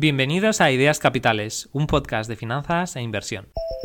Bienvenidos a Ideas Capitales, un podcast de finanzas e inversión.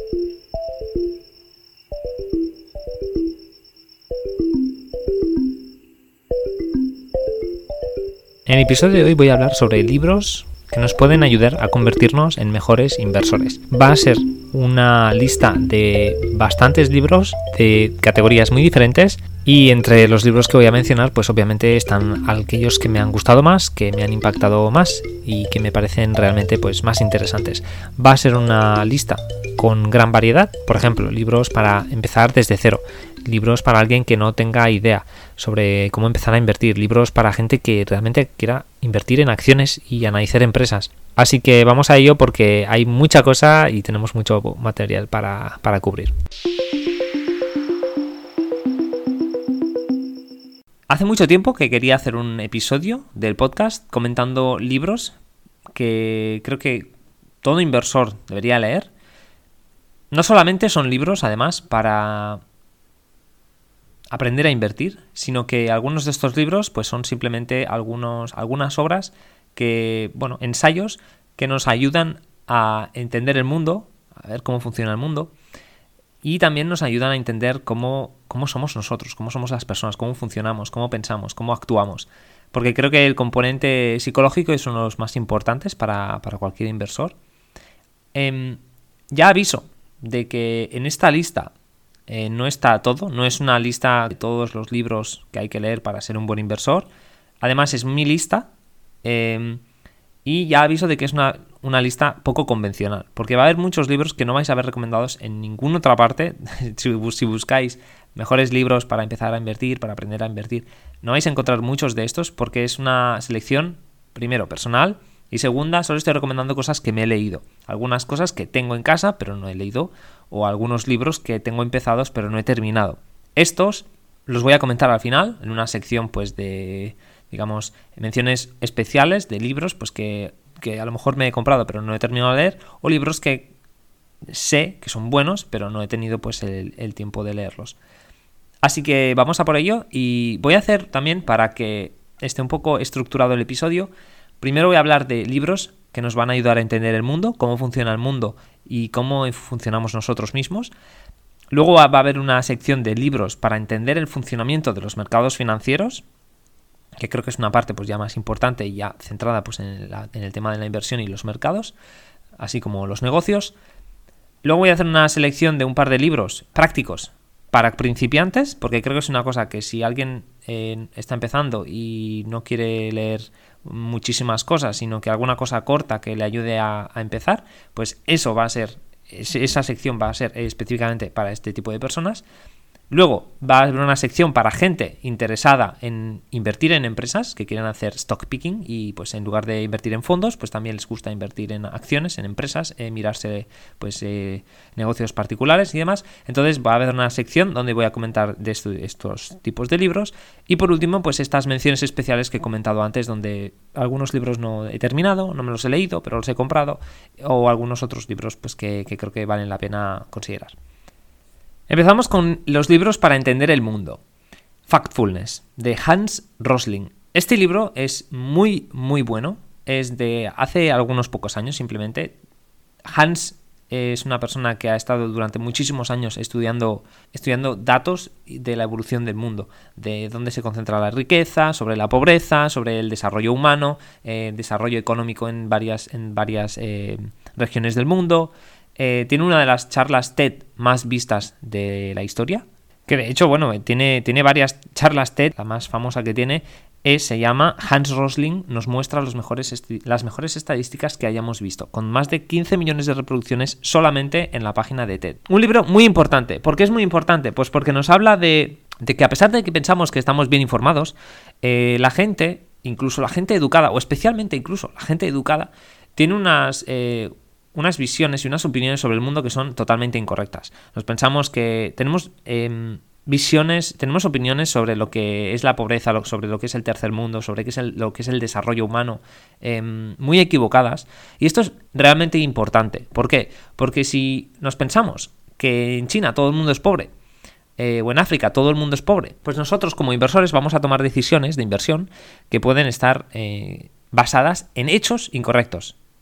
En el episodio de hoy voy a hablar sobre libros que nos pueden ayudar a convertirnos en mejores inversores. Va a ser una lista de bastantes libros de categorías muy diferentes y entre los libros que voy a mencionar pues obviamente están aquellos que me han gustado más, que me han impactado más y que me parecen realmente pues más interesantes. Va a ser una lista con gran variedad, por ejemplo, libros para empezar desde cero, libros para alguien que no tenga idea sobre cómo empezar a invertir, libros para gente que realmente quiera invertir en acciones y analizar empresas. Así que vamos a ello porque hay mucha cosa y tenemos mucho material para cubrir. Hace mucho tiempo que quería hacer un episodio del podcast comentando libros que creo que todo inversor debería leer. No solamente son libros, además, para aprender a invertir, sino que algunos de estos libros pues son simplemente algunas obras que, ensayos que nos ayudan a entender el mundo, a ver cómo funciona el mundo, y también nos ayudan a entender cómo somos nosotros, cómo somos las personas, cómo funcionamos, cómo pensamos, cómo actuamos. Porque creo que el componente psicológico es uno de los más importantes para cualquier inversor. Ya aviso de que en esta lista no está todo, no es una lista de todos los libros que hay que leer para ser un buen inversor. Además es mi lista y ya aviso de que es una lista poco convencional, porque va a haber muchos libros que no vais a ver recomendados en ninguna otra parte. Si buscáis mejores libros para empezar a invertir, para aprender a invertir, no vais a encontrar muchos de estos porque es una selección, primero, personal, y segunda, solo estoy recomendando cosas que me he leído. Algunas cosas que tengo en casa pero no he leído, o algunos libros que tengo empezados pero no he terminado. Estos los voy a comentar al final, en una sección pues de, digamos, menciones especiales de libros pues que a lo mejor me he comprado pero no he terminado de leer, o libros que sé que son buenos pero no he tenido pues el tiempo de leerlos. Así que vamos a por ello, y voy a hacer también, para que esté un poco estructurado el episodio, primero voy a hablar de libros que nos van a ayudar a entender el mundo, cómo funciona el mundo y cómo funcionamos nosotros mismos. Luego va a haber una sección de libros para entender el funcionamiento de los mercados financieros, que creo que es una parte pues ya más importante y ya centrada pues en el tema de la inversión y los mercados, así como los negocios. Luego voy a hacer una selección de un par de libros prácticos para principiantes, porque creo que es una cosa que si alguien está empezando y no quiere leer muchísimas cosas, sino que alguna cosa corta que le ayude a empezar, pues esa sección va a ser específicamente para este tipo de personas. Luego va a haber una sección para gente interesada en invertir en empresas, que quieren hacer stock picking y pues en lugar de invertir en fondos, pues también les gusta invertir en acciones, en empresas, mirarse pues negocios particulares y demás. Entonces va a haber una sección donde voy a comentar de estos tipos de libros. Y por último, pues estas menciones especiales que he comentado antes, donde algunos libros no he terminado, no me los he leído, pero los he comprado, o algunos otros libros pues que creo que valen la pena considerar. Empezamos con los libros para entender el mundo. Factfulness, de Hans Rosling. Este libro es muy, muy bueno. Es de hace algunos pocos años simplemente. Hans es una persona que ha estado durante muchísimos años estudiando datos de la evolución del mundo, de dónde se concentra la riqueza, sobre la pobreza, sobre el desarrollo humano, desarrollo económico en varias regiones del mundo. Tiene una de las charlas TED más vistas de la historia, que de hecho, tiene varias charlas TED. La más famosa que tiene se llama Hans Rosling nos muestra las mejores estadísticas que hayamos visto, con más de 15 millones de reproducciones solamente en la página de TED. Un libro muy importante. ¿Por qué es muy importante? Pues porque nos habla de que a pesar de que pensamos que estamos bien informados, la gente, incluso la gente educada, o especialmente incluso la gente educada, tiene unas visiones y unas opiniones sobre el mundo que son totalmente incorrectas. Nos pensamos que tenemos tenemos opiniones sobre lo que es la pobreza, sobre lo que es el tercer mundo, sobre lo que es el desarrollo humano, muy equivocadas. Y esto es realmente importante. ¿Por qué? Porque si nos pensamos que en China todo el mundo es pobre, o en África todo el mundo es pobre, pues nosotros como inversores vamos a tomar decisiones de inversión que pueden estar basadas en hechos incorrectos.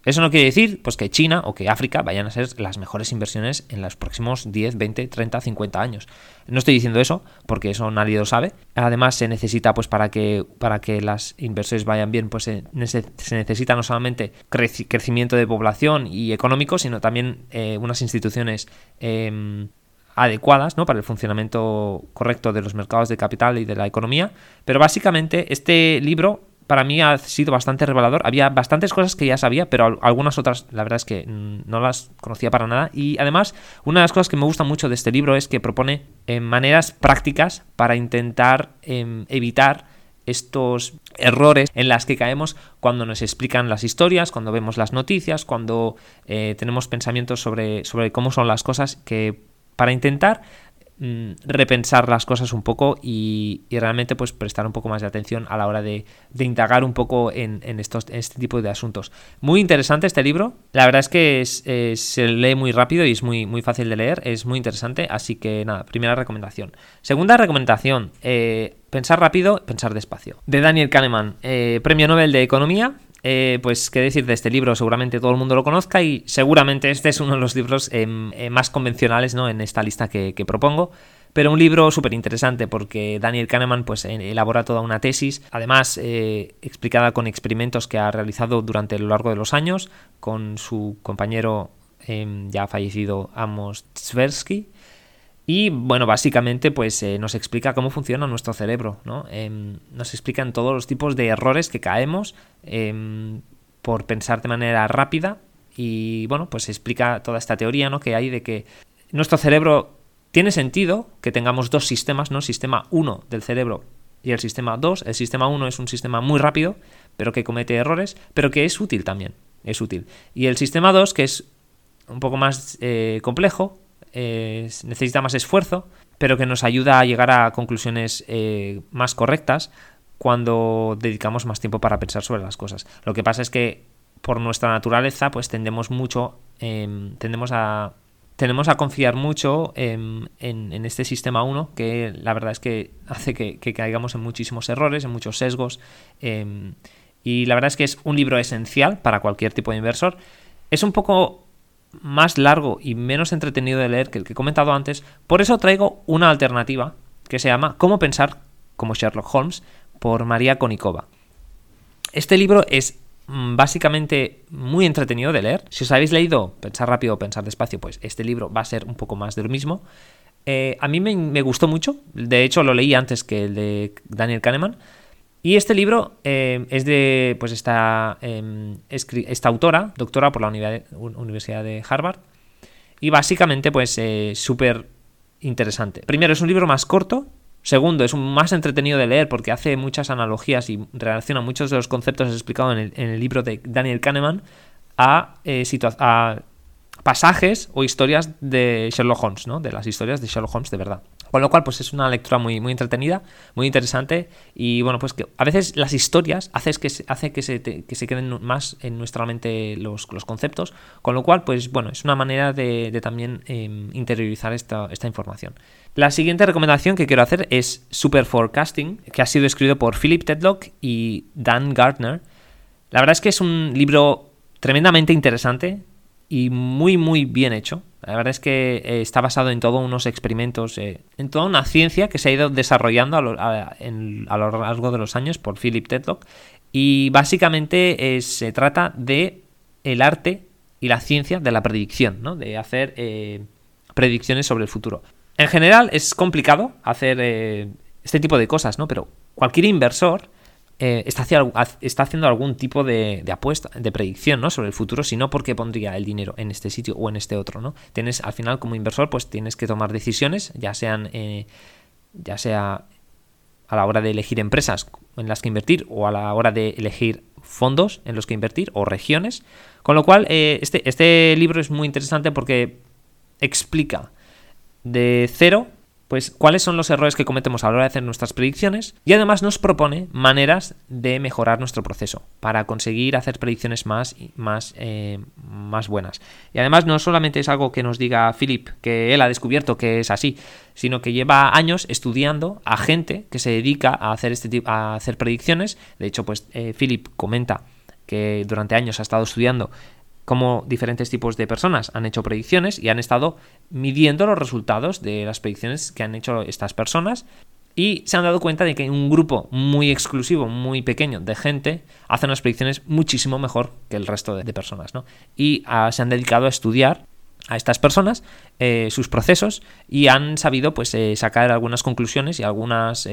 Eso no quiere decir pues, que China o que África vayan a ser las mejores inversiones en los próximos 10, 20, 30, 50 años. No estoy diciendo eso, porque eso nadie lo sabe. Además, se necesita, pues para que las inversiones vayan bien, pues se necesita no solamente crecimiento de población y económico, sino también unas instituciones adecuadas, ¿no?, para el funcionamiento correcto de los mercados de capital y de la economía. Pero básicamente este libro para mí ha sido bastante revelador. Había bastantes cosas que ya sabía, pero algunas otras la verdad es que no las conocía para nada. Y además, una de las cosas que me gusta mucho de este libro es que propone maneras prácticas para intentar evitar estos errores en las que caemos cuando nos explican las historias, cuando vemos las noticias, cuando tenemos pensamientos sobre cómo son las cosas, que para intentar repensar las cosas un poco y realmente pues prestar un poco más de atención a la hora de indagar un poco en este tipo de asuntos. Muy interesante este libro, la verdad es que se lee muy rápido y es muy, muy fácil de leer, es muy interesante, así que nada, primera recomendación. Segunda recomendación, pensar rápido, pensar despacio, de Daniel Kahneman, Premio Nobel de Economía. Pues qué decir de este libro, seguramente todo el mundo lo conozca y seguramente este es uno de los libros más convencionales, ¿no?, en esta lista que propongo, pero un libro súper interesante porque Daniel Kahneman pues elabora toda una tesis, además explicada con experimentos que ha realizado durante lo largo de los años con su compañero ya fallecido Amos Tversky. Y bueno, básicamente pues nos explica cómo funciona nuestro cerebro, ¿no? Nos explican todos los tipos de errores que caemos por pensar de manera rápida y bueno, pues explica toda esta teoría, ¿no?, que hay de que nuestro cerebro tiene sentido que tengamos dos sistemas, ¿no? Sistema 1 del cerebro y el sistema 2. El sistema 1 es un sistema muy rápido, pero que comete errores, pero que es útil también, es útil. Y el sistema 2, que es un poco más complejo, necesita más esfuerzo, pero que nos ayuda a llegar a conclusiones más correctas cuando dedicamos más tiempo para pensar sobre las cosas. Lo que pasa es que por nuestra naturaleza pues tendemos a confiar mucho en este sistema 1, que la verdad es que hace que caigamos en muchísimos errores, en muchos sesgos, y la verdad es que es un libro esencial para cualquier tipo de inversor. Es un poco más largo y menos entretenido de leer que el que he comentado antes, por eso traigo una alternativa que se llama Cómo pensar como Sherlock Holmes, por María Konnikova. Este libro es básicamente muy entretenido de leer. Si os habéis leído Pensar rápido o pensar despacio, pues este libro va a ser un poco más de lo mismo. A mí me gustó mucho, de hecho lo leí antes que el de Daniel Kahneman. Y este libro es de pues esta autora, doctora por la Universidad de Harvard, y básicamente pues súper interesante. Primero, es un libro más corto. Segundo, es más entretenido de leer porque hace muchas analogías y relaciona muchos de los conceptos explicados en el libro de Daniel Kahneman a pasajes o historias de Sherlock Holmes, ¿no?, de las historias de Sherlock Holmes de verdad. Con lo cual, pues es una lectura muy, muy entretenida, muy interesante. Y bueno, pues que a veces las historias hace que se queden más en nuestra mente los conceptos. Con lo cual, pues bueno, es una manera de también interiorizar esta información. La siguiente recomendación que quiero hacer es Super Forecasting, que ha sido escrito por Philip Tetlock y Dan Gardner. La verdad es que es un libro tremendamente interesante y muy, muy bien hecho. La verdad es que está basado en todos unos experimentos, en toda una ciencia que se ha ido desarrollando a lo largo de los años por Philip Tetlock. Y básicamente se trata de el arte y la ciencia de la predicción, ¿no?, de hacer predicciones sobre el futuro. En general es complicado hacer este tipo de cosas, ¿no?, pero cualquier inversor está haciendo algún tipo de apuesta, de predicción, ¿no?, sobre el futuro, si no, ¿por qué pondría el dinero en este sitio o en este otro, ¿no? Al final, como inversor, pues tienes que tomar decisiones, ya sea a la hora de elegir empresas en las que invertir o a la hora de elegir fondos en los que invertir o regiones, con lo cual este libro es muy interesante porque explica de cero pues cuáles son los errores que cometemos a la hora de hacer nuestras predicciones, y además nos propone maneras de mejorar nuestro proceso para conseguir hacer predicciones más buenas. Y además no solamente es algo que nos diga Philip, que él ha descubierto que es así, sino que lleva años estudiando a gente que se dedica a hacer a hacer predicciones. De hecho, pues Philip comenta que durante años ha estado estudiando cómo diferentes tipos de personas han hecho predicciones y han estado midiendo los resultados de las predicciones que han hecho estas personas. Y se han dado cuenta de que un grupo muy exclusivo, muy pequeño de gente hace unas predicciones muchísimo mejor que el resto de personas, ¿no? Y se han dedicado a estudiar a estas personas, sus procesos, y han sabido pues sacar algunas conclusiones y algunos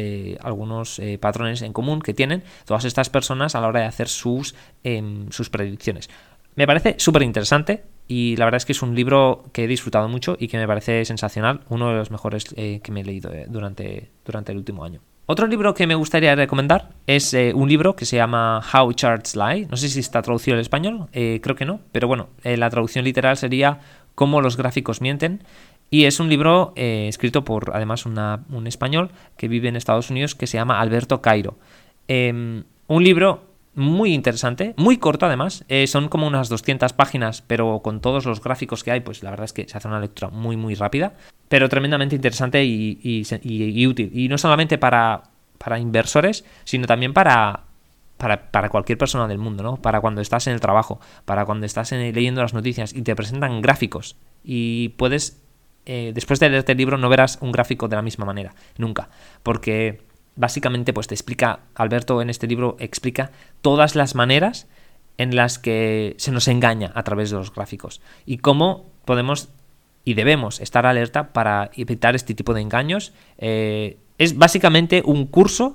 patrones en común que tienen todas estas personas a la hora de hacer sus predicciones. Me parece súper interesante. Y la verdad es que es un libro que he disfrutado mucho y que me parece sensacional, uno de los mejores que me he leído durante el último año. Otro libro que me gustaría recomendar es un libro que se llama How Charts Lie. No sé si está traducido al español, creo que no, pero bueno, la traducción literal sería Cómo los gráficos mienten. Y es un libro escrito por, además, un español que vive en Estados Unidos que se llama Alberto Cairo. Un libro muy interesante, muy corto además, son como unas 200 páginas, pero con todos los gráficos que hay, pues la verdad es que se hace una lectura muy muy rápida, pero tremendamente interesante y útil, y no solamente para inversores, sino también para cualquier persona del mundo, ¿no? Para cuando estás en el trabajo, para cuando estás leyendo las noticias y te presentan gráficos y puedes, después de leerte el libro no verás un gráfico de la misma manera, nunca, porque básicamente pues te explica, Alberto en este libro explica todas las maneras en las que se nos engaña a través de los gráficos y cómo podemos y debemos estar alerta para evitar este tipo de engaños. Es básicamente un curso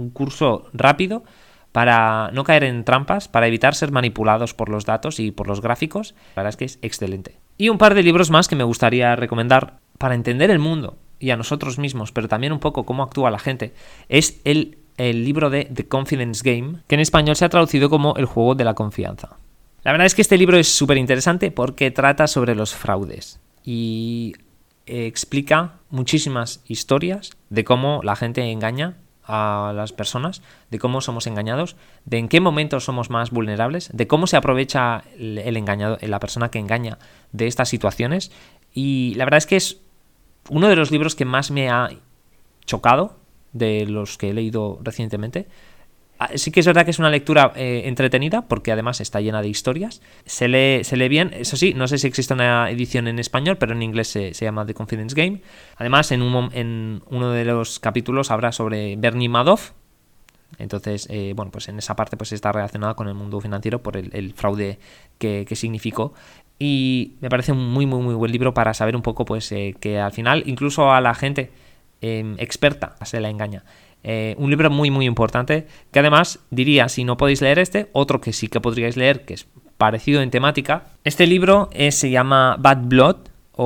rápido para no caer en trampas, para evitar ser manipulados por los datos y por los gráficos. La verdad es que es excelente. Y un par de libros más que me gustaría recomendar para entender el mundo y a nosotros mismos, pero también un poco cómo actúa la gente, es el libro de The Confidence Game, que en español se ha traducido como El juego de la confianza. La verdad es que este libro es súper interesante porque trata sobre los fraudes y explica muchísimas historias de cómo la gente engaña a las personas, de cómo somos engañados, de en qué momentos somos más vulnerables, de cómo se aprovecha el engañado, la persona que engaña de estas situaciones. Y la verdad es que es uno de los libros que más me ha chocado de los que he leído recientemente. Sí que es verdad que es una lectura entretenida porque además está llena de historias. Se lee bien, eso sí, no sé si existe una edición en español, pero en inglés se llama The Confidence Game. Además, en uno de los capítulos habla sobre Bernie Madoff. Entonces, bueno, pues en esa parte pues está relacionada con el mundo financiero por el fraude que significó. Y me parece un muy, muy, muy buen libro para saber un poco pues que al final incluso a la gente experta se la engaña. Un libro muy, muy importante que además diría, si no podéis leer otro que sí que podríais leer, que es parecido en temática. Este libro se llama Bad Blood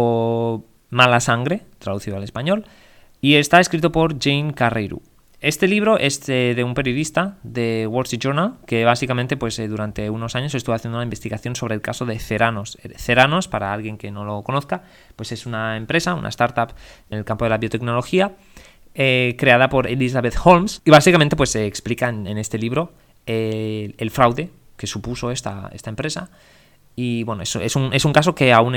o Mala Sangre, traducido al español, y está escrito por Jane Carreyrou. Este libro es de un periodista de Wall Street Journal que básicamente pues durante unos años estuvo haciendo una investigación sobre el caso de Theranos. Theranos, para alguien que no lo conozca, pues es una empresa, una startup en el campo de la biotecnología creada por Elizabeth Holmes y básicamente pues se explica en este libro el fraude que supuso esta empresa. Y bueno, eso es un caso que aún no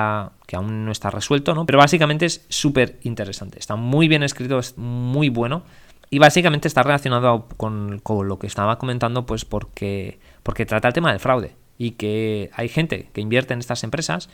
está resuelto, ¿no? Pero básicamente es súper interesante, está muy bien escrito, es muy bueno. Y básicamente está relacionado con lo que estaba comentando, pues porque trata el tema del fraude y que hay gente que invierte en estas empresas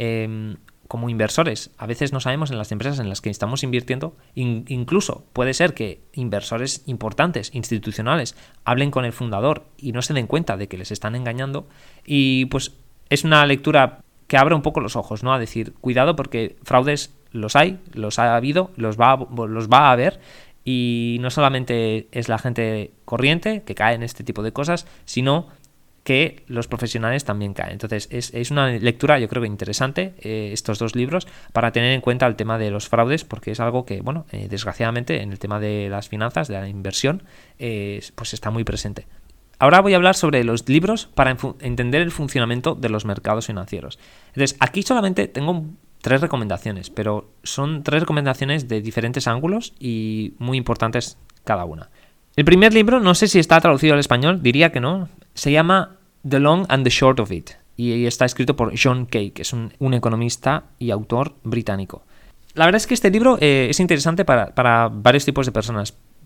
como inversores. A veces no sabemos en las empresas en las que estamos invirtiendo, incluso puede ser que inversores importantes, institucionales, hablen con el fundador y no se den cuenta de que les están engañando. Y pues es una lectura que abre un poco los ojos, ¿no? A decir, cuidado porque fraudes los hay, los ha habido, los va a haber. Y no solamente es la gente corriente que cae en este tipo de cosas, sino que los profesionales también caen. Entonces es una lectura yo creo que interesante, estos dos libros, para tener en cuenta el tema de los fraudes, porque es algo que, bueno, desgraciadamente en el tema de las finanzas, de la inversión, pues está muy presente. Ahora voy a hablar sobre los libros para entender el funcionamiento de los mercados financieros. Entonces aquí solamente tengo 3 recomendaciones, pero son 3 recomendaciones de diferentes ángulos y muy importantes cada una. El primer libro, no sé si está traducido al español, diría que no, se llama The Long and the Short of It y está escrito por John Kay, que es un economista y autor británico. La verdad es que este libro es interesante para varios tipos de personas.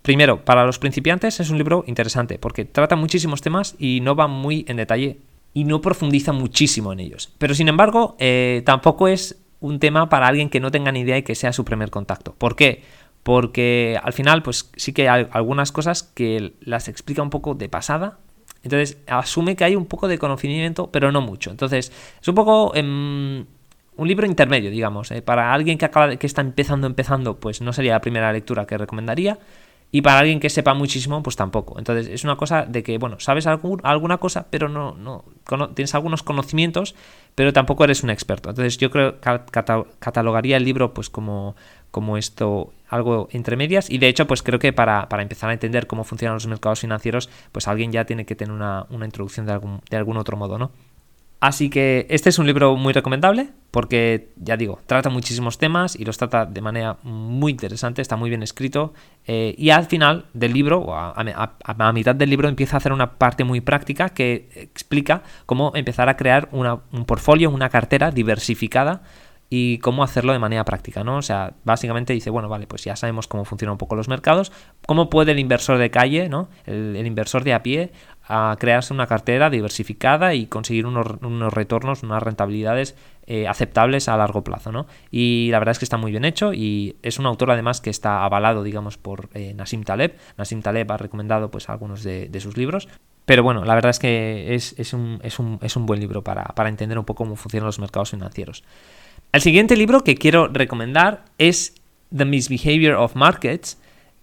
primero, para los principiantes es un libro interesante porque trata muchísimos temas y no va muy en detalle y no profundiza muchísimo en ellos. Pero sin embargo, tampoco es un tema para alguien que no tenga ni idea y que sea su primer contacto. ¿Por qué? Porque al final pues sí que hay algunas cosas que las explica un poco de pasada. Entonces asume que hay un poco de conocimiento, pero no mucho. Entonces es un poco un libro intermedio, digamos. Para alguien que está empezando, pues no sería la primera lectura que recomendaría. Y para alguien que sepa muchísimo, pues tampoco. Entonces es una cosa de que, bueno, sabes alguna cosa, pero no tienes algunos conocimientos, pero tampoco eres un experto. Entonces yo creo que catalogaría el libro pues como esto, algo entre medias. Y de hecho, pues creo que para empezar a entender cómo funcionan los mercados financieros, pues alguien ya tiene que tener una introducción de algún otro modo, ¿no? Así que este es un libro muy recomendable porque, ya digo, trata muchísimos temas y los trata de manera muy interesante, está muy bien escrito y al final del libro, o a mitad del libro, empieza a hacer una parte muy práctica que explica cómo empezar a crear un portfolio, una cartera diversificada y cómo hacerlo de manera práctica, ¿no? O sea, básicamente dice, bueno, vale, pues ya sabemos cómo funcionan un poco los mercados, cómo puede el inversor de calle, ¿no? El inversor de a pie a crearse una cartera diversificada y conseguir unos retornos, unas rentabilidades aceptables a largo plazo, ¿no? Y la verdad es que está muy bien hecho y es un autor además que está avalado, digamos, por Nassim Taleb. Nassim Taleb ha recomendado pues algunos de sus libros. Pero bueno, la verdad es que es un buen libro para entender un poco cómo funcionan los mercados financieros. El siguiente libro que quiero recomendar es The Misbehavior of Markets,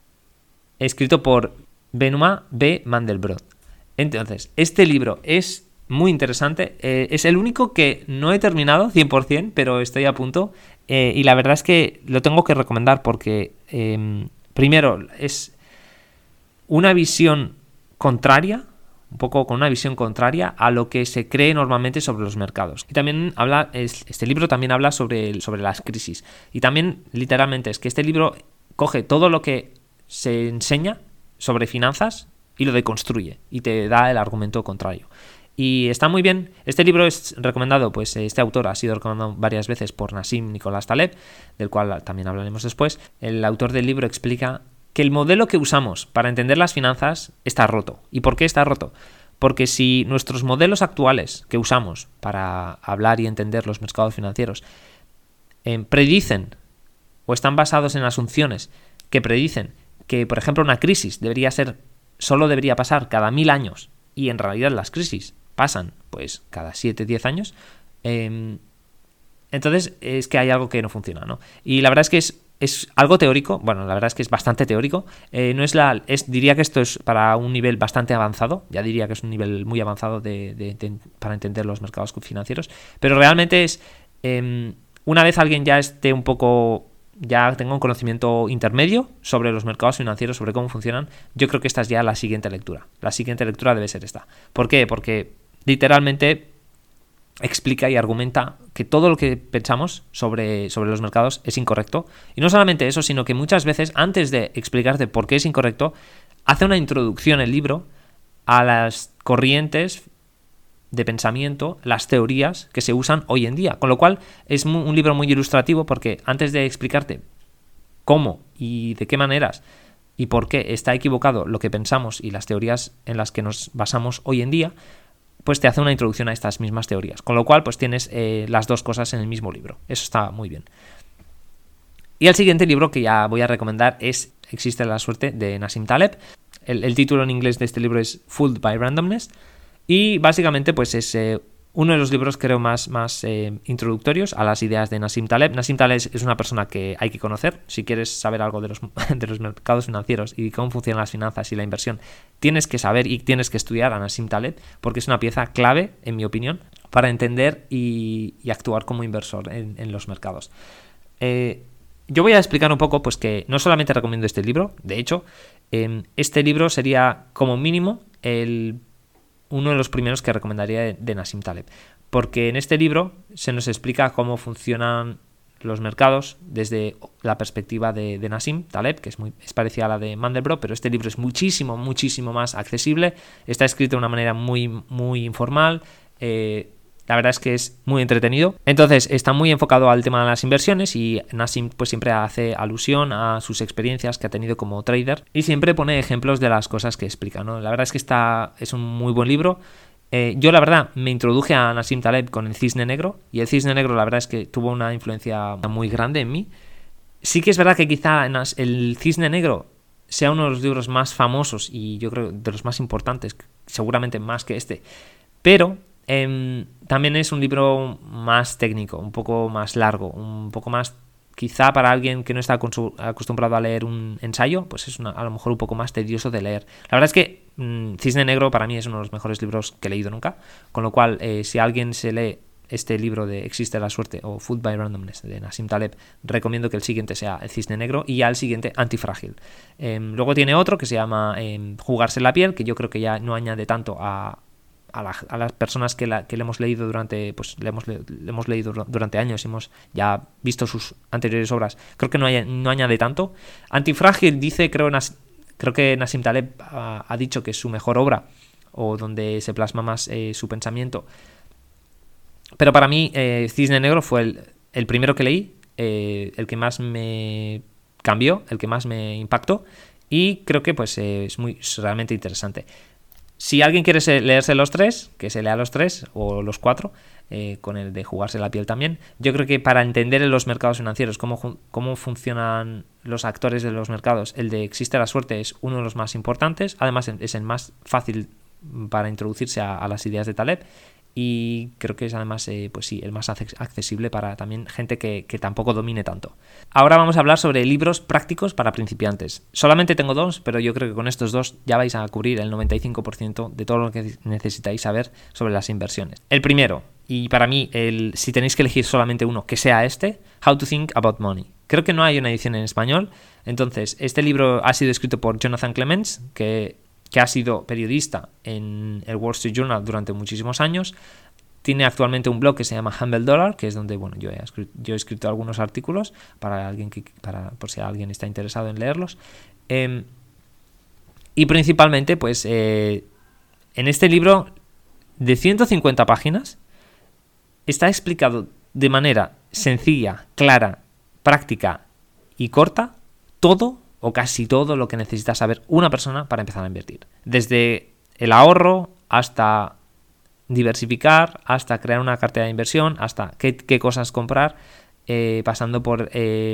escrito por Benoit B. Mandelbrot. Entonces, este libro es muy interesante, es el único que no he terminado 100%, pero estoy a punto, y la verdad es que lo tengo que recomendar porque, primero, es una visión contraria, un poco con una visión contraria a lo que se cree normalmente sobre los mercados. Y también este libro también habla sobre las crisis. Y también, literalmente, es que este libro coge todo lo que se enseña sobre finanzas y lo deconstruye y te da el argumento contrario. Y está muy bien. Este libro es recomendado, pues este autor ha sido recomendado varias veces por Nassim Nicolás Taleb, del cual también hablaremos después. El autor del libro explica que el modelo que usamos para entender las finanzas está roto. ¿Y por qué está roto? Porque si nuestros modelos actuales que usamos para hablar y entender los mercados financieros predicen o están basados en asunciones que predicen que, por ejemplo, una crisis solo debería pasar cada 1000 años y en realidad las crisis pasan pues cada 7-10 años, entonces es que hay algo que no funciona, ¿no? Y la verdad es que es algo teórico, bueno, la verdad es que es bastante teórico, diría que esto es para un nivel bastante avanzado, ya diría que es un nivel muy avanzado para entender los mercados financieros, pero realmente es, una vez alguien ya esté un poco, ya tenga un conocimiento intermedio sobre los mercados financieros, sobre cómo funcionan, yo creo que esta es ya la siguiente lectura. La siguiente lectura debe ser esta. ¿Por qué? Porque literalmente explica y argumenta que todo lo que pensamos sobre los mercados es incorrecto. Y no solamente eso, sino que muchas veces, antes de explicarte por qué es incorrecto, hace una introducción el libro a las corrientes de pensamiento, las teorías que se usan hoy en día. Con lo cual es un libro muy ilustrativo porque antes de explicarte cómo y de qué maneras y por qué está equivocado lo que pensamos y las teorías en las que nos basamos hoy en día, pues te hace una introducción a estas mismas teorías. Con lo cual, pues tienes las dos cosas en el mismo libro. Eso está muy bien. Y el siguiente libro que ya voy a recomendar es Existe la suerte, de Nassim Taleb. El título en inglés de este libro es Fooled by Randomness. Y básicamente, pues es uno de los libros, creo, más introductorios a las ideas de Nassim Taleb. Nassim Taleb es una persona que hay que conocer. Si quieres saber algo de los mercados financieros y cómo funcionan las finanzas y la inversión, tienes que saber y tienes que estudiar a Nassim Taleb, porque es una pieza clave, en mi opinión, para entender y actuar como inversor en los mercados. Yo voy a explicar un poco, pues que no solamente recomiendo este libro, de hecho, este libro sería como mínimo uno de los primeros que recomendaría de Nassim Taleb, porque en este libro se nos explica cómo funcionan los mercados desde la perspectiva de Nassim Taleb, que es parecida a la de Mandelbrot, pero este libro es muchísimo, muchísimo más accesible, está escrito de una manera muy, muy informal, La verdad es que es muy entretenido. Entonces está muy enfocado al tema de las inversiones y Nassim pues siempre hace alusión a sus experiencias que ha tenido como trader y siempre pone ejemplos de las cosas que explica, ¿no? La verdad es que es un muy buen libro. Yo la verdad me introduje a Nassim Taleb con El Cisne Negro y El Cisne Negro la verdad es que tuvo una influencia muy grande en mí. Sí que es verdad que quizá El Cisne Negro sea uno de los libros más famosos y yo creo de los más importantes, seguramente más que este, pero también es un libro más técnico, un poco más largo, un poco más, quizá para alguien que no está acostumbrado a leer un ensayo, pues es a lo mejor un poco más tedioso de leer. La verdad es que Cisne Negro para mí es uno de los mejores libros que he leído nunca, con lo cual si alguien se lee este libro de Existe la suerte o Food by Randomness de Nassim Taleb, recomiendo que el siguiente sea El Cisne Negro y ya el siguiente Antifrágil. Luego tiene otro que se llama Jugarse la piel, que yo creo que ya no añade tanto a las personas que le hemos leído durante le hemos leído durante años y hemos ya visto sus anteriores obras. Creo que no añade tanto. Antifrágil dice, creo que Nassim Taleb ha dicho que es su mejor obra o donde se plasma más su pensamiento. Pero para mí Cisne Negro fue el primero que leí, el que más me cambió, el que más me impactó y creo que pues es realmente interesante. Si alguien quiere leerse los tres, que se lea los tres o los cuatro, con el de Jugarse la piel también. Yo creo que para entender en los mercados financieros cómo funcionan los actores de los mercados, el de Existe la suerte es uno de los más importantes. Además es el más fácil para introducirse a las ideas de Taleb. Y creo que es además pues sí, el más accesible para también gente que tampoco domine tanto. Ahora vamos a hablar sobre libros prácticos para principiantes. Solamente tengo dos, pero yo creo que con estos dos ya vais a cubrir el 95% de todo lo que necesitáis saber sobre las inversiones. El primero, y para mí, si tenéis que elegir solamente uno, que sea este, How to Think About Money. Creo que no hay una edición en español, entonces este libro ha sido escrito por Jonathan Clements, que ha sido periodista en el Wall Street Journal durante muchísimos años. Tiene actualmente un blog que se llama Humble Dollar, que es donde yo he escrito algunos artículos por si alguien está interesado en leerlos. Y principalmente, pues, en este libro de 150 páginas está explicado de manera sencilla, clara, práctica y corta todo o casi todo lo que necesita saber una persona para empezar a invertir. Desde el ahorro hasta diversificar, hasta crear una cartera de inversión, hasta qué cosas comprar, pasando por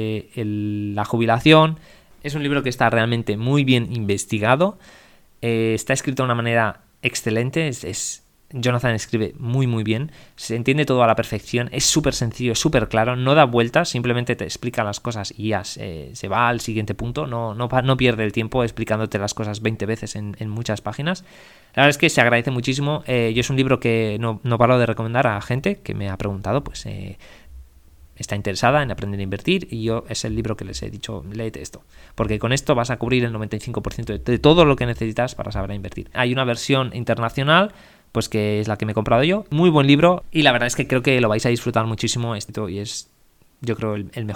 la jubilación. Es un libro que está realmente muy bien investigado, está escrito de una manera excelente, Jonathan escribe muy muy bien, se entiende todo a la perfección, es súper sencillo, súper claro, no da vueltas, simplemente te explica las cosas y ya se va al siguiente punto, no pierde el tiempo explicándote las cosas 20 veces en muchas páginas. La verdad es que se agradece muchísimo. Yo es un libro que no paro de recomendar a gente que me ha preguntado, pues está interesada en aprender a invertir y yo es el libro que les he dicho, léete esto, porque con esto vas a cubrir el 95% de todo lo que necesitas para saber invertir. Hay una versión internacional, pues que es la que me he comprado yo. Muy buen libro y la verdad es que creo que lo vais a disfrutar muchísimo y es, yo creo,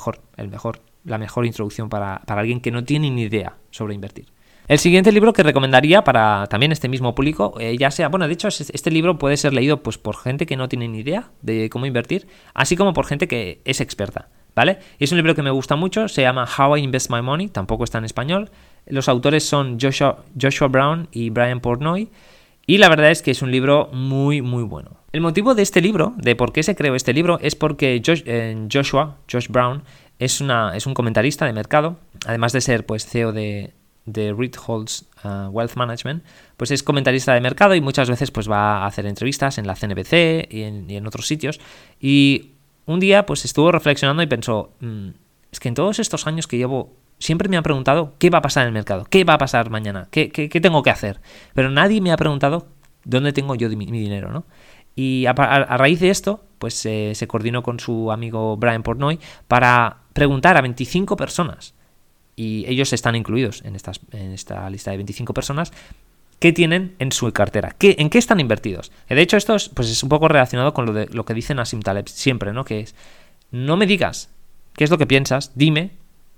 la mejor introducción para alguien que no tiene ni idea sobre invertir. El siguiente libro que recomendaría para también este mismo público, ya sea, bueno, de hecho este libro puede ser leído pues por gente que no tiene ni idea de cómo invertir, así como por gente que es experta, ¿vale? Y es un libro que me gusta mucho, se llama How I Invest My Money, tampoco está en español. Los autores son Joshua Brown y Brian Portnoy. Y la verdad es que es un libro muy, muy bueno. El motivo de este libro, de por qué se creó este libro, es porque Josh Brown, es un comentarista de mercado, además de ser pues CEO de Ritholtz Wealth Management, pues es comentarista de mercado y muchas veces pues va a hacer entrevistas en la CNBC y en otros sitios. Y un día pues estuvo reflexionando y pensó, es que en todos estos años que llevo siempre me han preguntado qué va a pasar en el mercado, qué va a pasar mañana, qué tengo que hacer. Pero nadie me ha preguntado dónde tengo yo mi dinero, ¿no? Y a raíz de esto, pues se coordinó con su amigo Brian Portnoy para preguntar a 25 personas, y ellos están incluidos en esta lista de 25 personas, qué tienen en su cartera, en qué están invertidos. De hecho, esto es un poco relacionado con lo que dice Nassim Taleb siempre, ¿no? Que es, no me digas qué es lo que piensas, dime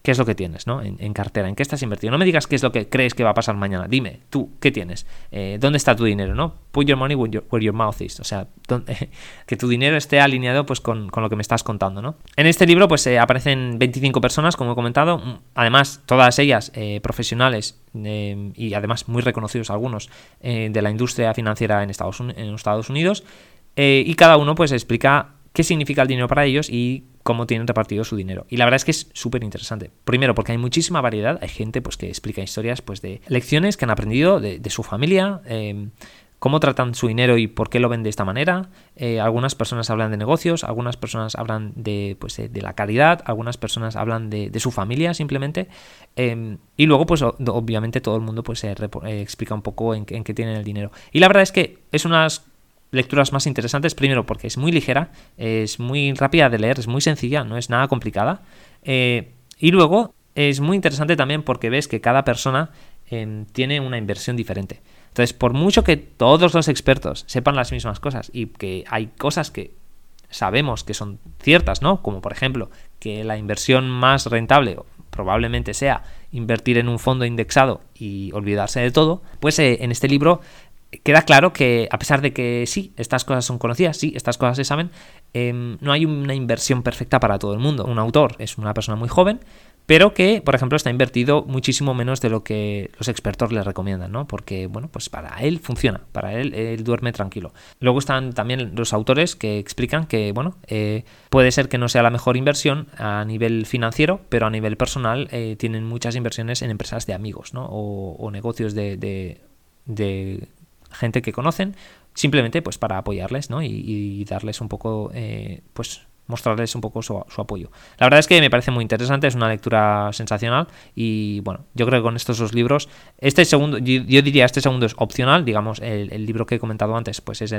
qué es lo que tienes, ¿no? En cartera, en qué estás invertido. No me digas qué es lo que crees que va a pasar mañana. Dime, tú, ¿qué tienes? ¿Dónde está tu dinero, no? Put your money where your mouth is. O sea, que tu dinero esté alineado pues con lo que me estás contando, ¿no? En este libro pues aparecen 25 personas, como he comentado. Además, todas ellas profesionales y además muy reconocidos algunos de la industria financiera en Estados Unidos. Y cada uno pues explica qué significa el dinero para ellos y cómo tienen repartido su dinero. Y la verdad es que es súper interesante. Primero, porque hay muchísima variedad. Hay gente pues que explica historias pues de lecciones que han aprendido de su familia, cómo tratan su dinero y por qué lo ven de esta manera. Algunas personas hablan de negocios, algunas personas hablan de la caridad, algunas personas hablan de su familia simplemente. Y luego, pues obviamente todo el mundo pues explica un poco en qué tienen el dinero. Y la verdad es que es unas lecturas más interesantes, primero porque es muy ligera, es muy rápida de leer, es muy sencilla, no es nada complicada, y luego es muy interesante también porque ves que cada persona tiene una inversión diferente. Entonces, por mucho que todos los expertos sepan las mismas cosas y que hay cosas que sabemos que son ciertas, ¿no? Como por ejemplo que la inversión más rentable probablemente sea invertir en un fondo indexado y olvidarse de todo, pues en este libro queda claro que, a pesar de que sí, estas cosas son conocidas, sí, estas cosas se saben, no hay una inversión perfecta para todo el mundo. Un autor es una persona muy joven, pero que, por ejemplo, está invertido muchísimo menos de lo que los expertos le recomiendan, ¿no? Porque, bueno, pues para él funciona, para él duerme tranquilo. Luego están también los autores que explican que, bueno, puede ser que no sea la mejor inversión a nivel financiero, pero a nivel personal tienen muchas inversiones en empresas de amigos, ¿no? O negocios de gente que conocen, simplemente pues para apoyarles, ¿no? Y darles un poco, pues mostrarles un poco su apoyo. La verdad es que me parece muy interesante, es una lectura sensacional y bueno, yo creo que con estos dos libros, este segundo, yo diría este segundo es opcional, digamos, el libro que he comentado antes, pues es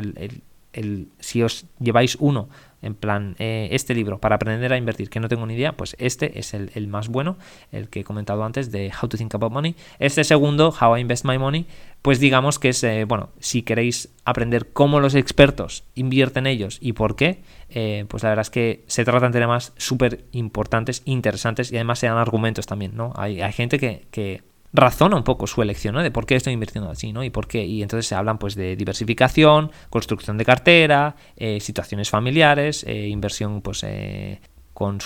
si os lleváis uno, en plan, este libro para aprender a invertir, que no tengo ni idea, pues este es el más bueno, el que he comentado antes de How to Think About Money. Este segundo, How I Invest My Money, pues digamos que es, bueno, si queréis aprender cómo los expertos invierten ellos y por qué, pues la verdad es que se tratan de temas súper importantes, interesantes y además se dan argumentos también, ¿no? Hay gente que razona un poco su elección, ¿no? De por qué estoy invirtiendo así, ¿no? Y por qué. Y entonces se hablan pues de diversificación, construcción de cartera, situaciones familiares, inversión pues con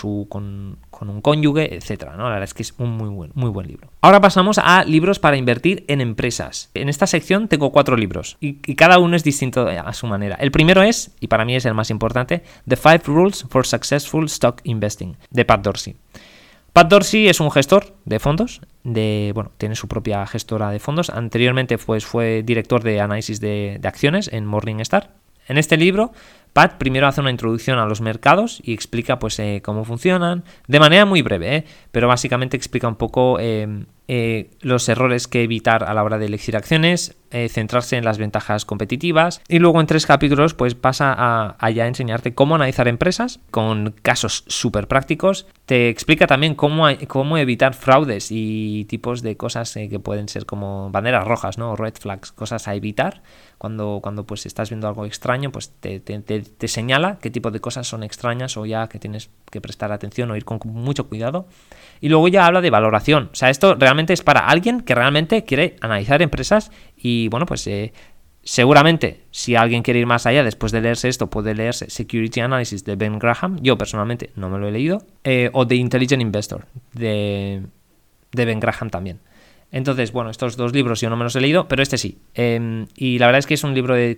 un cónyuge, etcétera, ¿no? La verdad es que es un muy buen libro. Ahora pasamos a libros para invertir en empresas. En esta sección tengo 4 libros y cada uno es distinto a su manera. El primero es, y para mí es el más importante, The 5 Rules for Successful Stock Investing, de Pat Dorsey. Pat Dorsey es un gestor de fondos, tiene su propia gestora de fondos. Anteriormente pues, fue director de análisis de acciones en Morningstar. En este libro, Pat primero hace una introducción a los mercados y explica pues cómo funcionan, de manera muy breve, pero básicamente explica un poco los errores que evitar a la hora de elegir acciones, centrarse en las ventajas competitivas y luego en 3 capítulos pues pasa a ya enseñarte cómo analizar empresas con casos súper prácticos. Te explica también cómo evitar fraudes y tipos de cosas que pueden ser como banderas rojas, ¿no? O red flags, cosas a evitar. Cuando pues estás viendo algo extraño, pues te señala qué tipo de cosas son extrañas o ya que tienes que prestar atención o ir con mucho cuidado. Y luego ya habla de valoración. O sea, esto realmente es para alguien que realmente quiere analizar empresas y bueno, pues seguramente si alguien quiere ir más allá después de leerse esto, puede leerse Security Analysis de Ben Graham. Yo personalmente no me lo he leído. O The Intelligent Investor de Ben Graham también. Entonces, bueno, estos 2 libros yo no me los he leído, pero este sí. Y la verdad es que es un libro de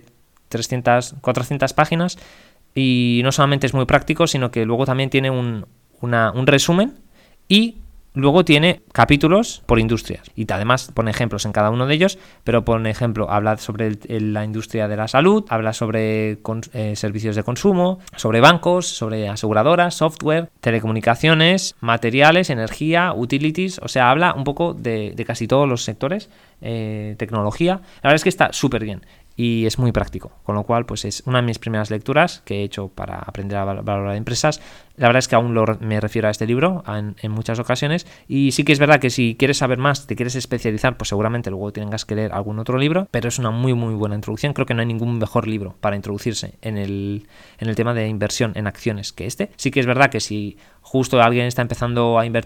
400 páginas y no solamente es muy práctico, sino que luego también tiene un resumen y luego tiene capítulos por industrias. Y además pone ejemplos en cada uno de ellos, pero pone ejemplo, habla sobre la industria de la salud, habla sobre servicios de consumo, sobre bancos, sobre aseguradoras, software, telecomunicaciones, materiales, energía, utilities, o sea, habla un poco de casi todos los sectores, tecnología. La verdad es que está súper bien. Y es muy práctico, con lo cual pues es una de mis primeras lecturas que he hecho para aprender a valorar empresas. La verdad es que aún me refiero a este libro en muchas ocasiones y sí que es verdad que si quieres saber más, te quieres especializar, pues seguramente luego tengas que leer algún otro libro, pero es una muy buena introducción. Creo que no hay ningún mejor libro para introducirse en el tema de inversión en acciones que este. Sí que es verdad que si justo alguien está empezando a invertir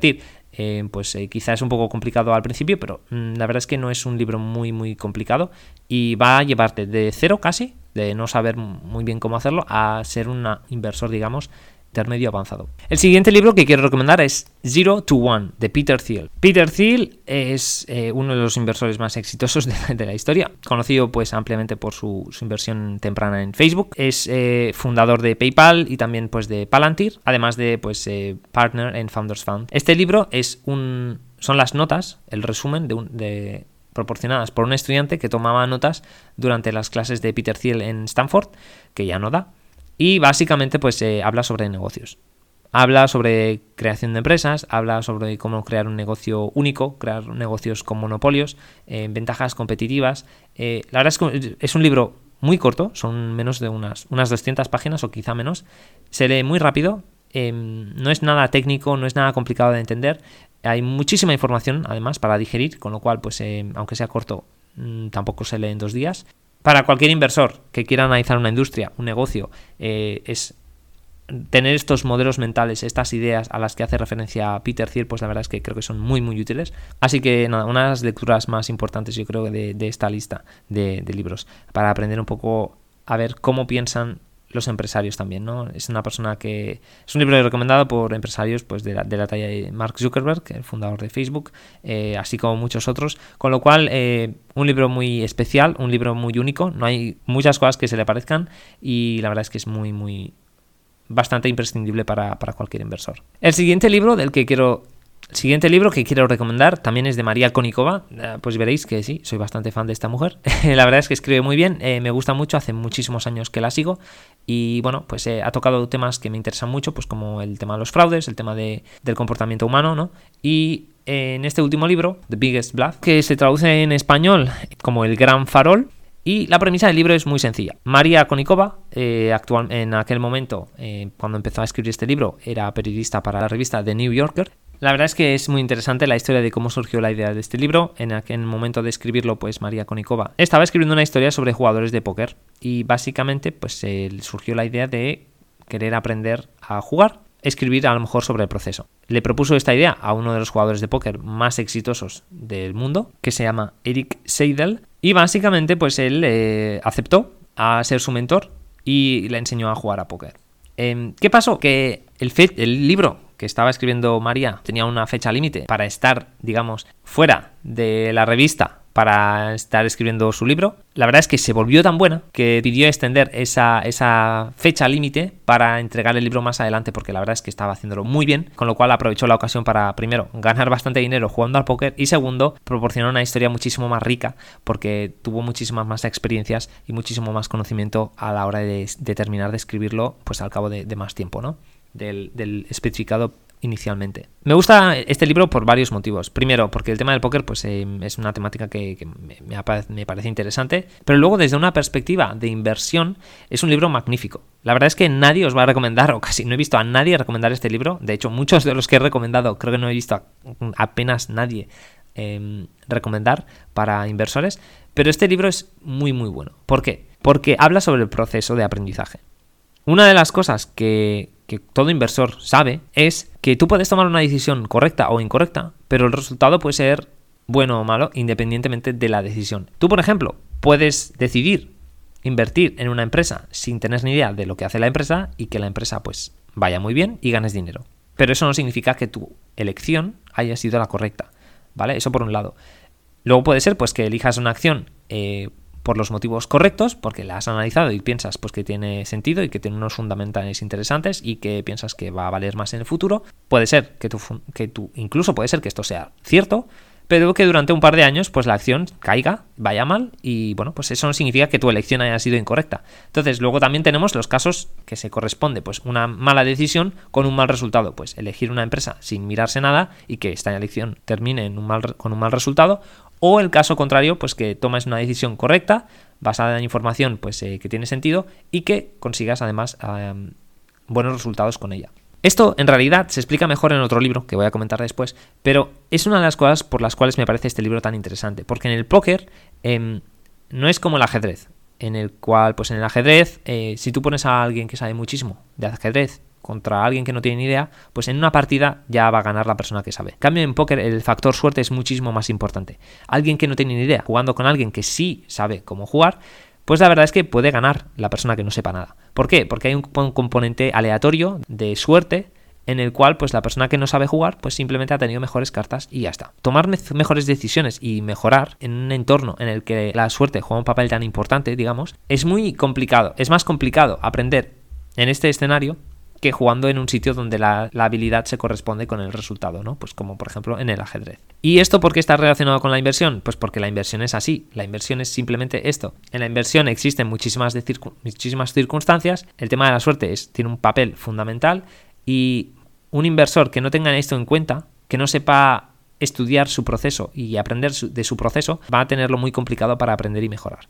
quizá es un poco complicado al principio, pero la verdad es que no es un libro muy muy complicado y va a llevarte de cero casi, de no saber muy bien cómo hacerlo, a ser un inversor, digamos, intermedio avanzado. El siguiente libro que quiero recomendar es Zero to One, de Peter Thiel. Peter Thiel es uno de los inversores más exitosos de la historia, conocido pues ampliamente por su inversión temprana en Facebook. Es fundador de PayPal y también pues de Palantir, además de pues partner en Founders Fund. Este libro son las notas, el resumen proporcionadas por un estudiante que tomaba notas durante las clases de Peter Thiel en Stanford, que ya no da. Y básicamente pues habla sobre negocios. Habla sobre creación de empresas, habla sobre cómo crear un negocio único, crear negocios con monopolios, ventajas competitivas. La verdad es que es un libro muy corto, son menos de unas 200 páginas o quizá menos. Se lee muy rápido, no es nada técnico, no es nada complicado de entender. Hay muchísima información además para digerir, con lo cual pues aunque sea corto tampoco se lee en 2 días. Para cualquier inversor que quiera analizar una industria, un negocio, es tener estos modelos mentales, estas ideas a las que hace referencia Peter Thiel, pues la verdad es que creo que son muy muy útiles. Así que nada, una de las lecturas más importantes yo creo de esta lista de libros, para aprender un poco a ver cómo piensan los empresarios también, ¿no? Es una persona que es un libro recomendado por empresarios pues de la talla de Mark Zuckerberg, el fundador de Facebook, así como muchos otros, con lo cual un libro muy especial, un libro muy único, no hay muchas cosas que se le parezcan y la verdad es que es muy bastante imprescindible para cualquier inversor. El siguiente libro que quiero recomendar también es de María Konnikova. Pues veréis que sí, soy bastante fan de esta mujer. La verdad es que escribe muy bien, me gusta mucho, hace muchísimos años que la sigo y bueno, pues ha tocado temas que me interesan mucho, pues como el tema de los fraudes, el tema del comportamiento humano, ¿no? Y en este último libro, The Biggest Bluff, que se traduce en español como El Gran Farol, y la premisa del libro es muy sencilla. María Konnikova, en aquel momento, cuando empezó a escribir este libro, era periodista para la revista The New Yorker. La verdad es que es muy interesante la historia de cómo surgió la idea de este libro. En el momento de escribirlo, pues María Konnikova estaba escribiendo una historia sobre jugadores de póker y básicamente pues surgió la idea de querer aprender a jugar, escribir a lo mejor sobre el proceso. Le propuso esta idea a uno de los jugadores de póker más exitosos del mundo, que se llama Erik Seidel, y básicamente pues él aceptó a ser su mentor y le enseñó a jugar a póker. ¿Qué pasó? Que el libro que estaba escribiendo María tenía una fecha límite para estar, digamos, fuera de la revista para estar escribiendo su libro. La verdad es que se volvió tan buena que pidió extender esa fecha límite para entregar el libro más adelante, porque la verdad es que estaba haciéndolo muy bien, con lo cual aprovechó la ocasión para, primero, ganar bastante dinero jugando al póker y, segundo, proporcionar una historia muchísimo más rica porque tuvo muchísimas más experiencias y muchísimo más conocimiento a la hora de terminar de escribirlo pues al cabo de más tiempo, ¿no? Del especificado inicialmente. Me gusta este libro por varios motivos. Primero, porque el tema del póker pues, es una temática que me parece interesante, pero luego desde una perspectiva de inversión es un libro magnífico. La verdad es que nadie os va a recomendar, o casi no he visto a nadie recomendar este libro. De hecho, muchos de los que he recomendado creo que no he visto apenas nadie recomendar para inversores, pero este libro es muy muy bueno. ¿Por qué? Porque habla sobre el proceso de aprendizaje. Una de las cosas que todo inversor sabe es que tú puedes tomar una decisión correcta o incorrecta, pero el resultado puede ser bueno o malo independientemente de la decisión. Tú, por ejemplo, puedes decidir invertir en una empresa sin tener ni idea de lo que hace la empresa y que la empresa pues vaya muy bien y ganes dinero. Pero eso no significa que tu elección haya sido la correcta, ¿vale? Eso por un lado. Luego puede ser pues que elijas una acción por los motivos correctos, porque la has analizado y piensas pues que tiene sentido y que tiene unos fundamentales interesantes y que piensas que va a valer más en el futuro. Puede ser incluso puede ser que esto sea cierto, pero que durante un par de años pues la acción caiga, vaya mal y bueno, pues eso no significa que tu elección haya sido incorrecta. Entonces luego también tenemos los casos que se corresponde pues una mala decisión con un mal resultado, pues elegir una empresa sin mirarse nada y que esta elección termine con un mal resultado, o el caso contrario, pues que tomes una decisión correcta basada en información pues que tiene sentido y que consigas además buenos resultados con ella. Esto en realidad se explica mejor en otro libro que voy a comentar después, pero es una de las cosas por las cuales me parece este libro tan interesante, porque en el póker no es como el ajedrez, en el cual pues en el ajedrez si tú pones a alguien que sabe muchísimo de ajedrez contra alguien que no tiene ni idea, pues en una partida ya va a ganar la persona que sabe. En cambio, en póker el factor suerte es muchísimo más importante. Alguien que no tiene ni idea, jugando con alguien que sí sabe cómo jugar, pues la verdad es que puede ganar la persona que no sepa nada. ¿Por qué? Porque hay un componente aleatorio de suerte en el cual pues la persona que no sabe jugar pues simplemente ha tenido mejores cartas y ya está. Tomar mejores decisiones y mejorar en un entorno en el que la suerte juega un papel tan importante, digamos, es muy complicado. Es más complicado aprender en este escenario que jugando en un sitio donde la habilidad se corresponde con el resultado, ¿no? Pues como por ejemplo en el ajedrez. ¿Y esto por qué está relacionado con la inversión? Pues porque la inversión es así. La inversión es simplemente esto. En la inversión existen muchísimas circunstancias. El tema de la suerte tiene un papel fundamental y un inversor que no tenga esto en cuenta, que no sepa estudiar su proceso y aprender de su proceso, va a tenerlo muy complicado para aprender y mejorar.